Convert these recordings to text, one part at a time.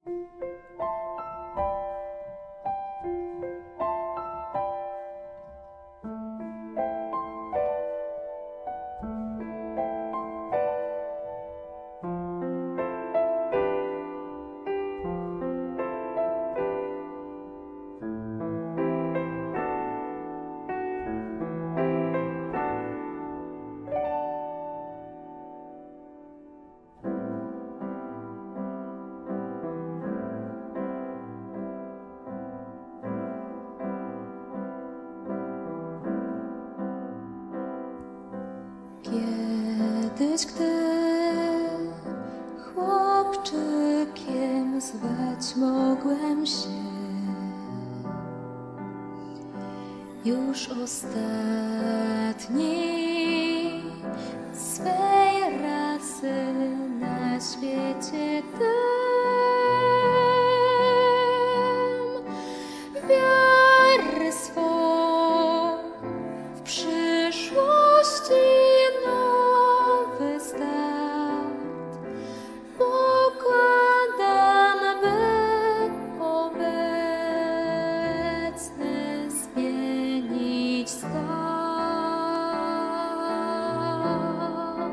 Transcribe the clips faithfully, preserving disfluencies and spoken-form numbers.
Kiedyś, gdy chłopczykiem zwać mogłem się, już ostatni swej rasy na świecie tym, wiarę swą w przyszłości nowy start pokładam, by obecny zmienić stan.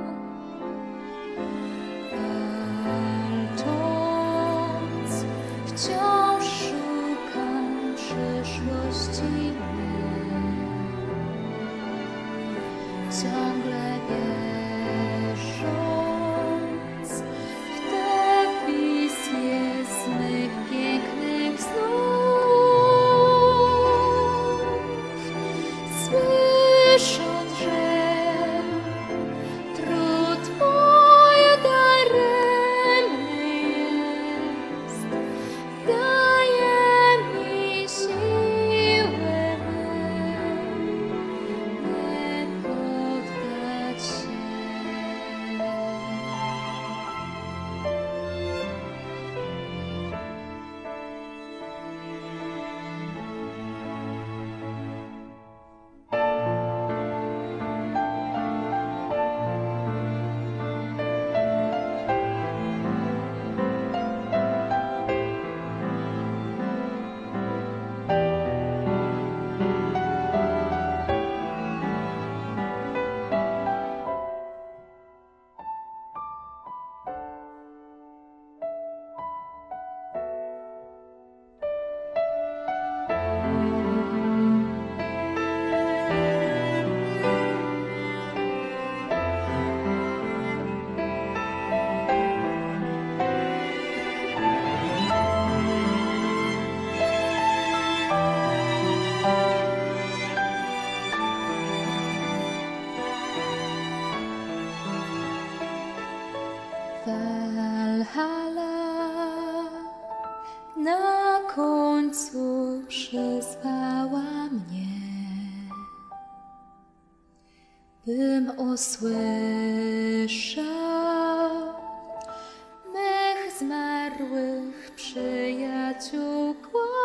Walcząc, wciąż szukam przyszłości mej, ciągle wierząc w tę wizję z mych pięknych snów, słysząc, że trud mój daremny jest, daje mi siłę nie poddać się. Walhalla na końcu przyzwała mnie, bym usłyszał mych zmarłych przyjaciół głos.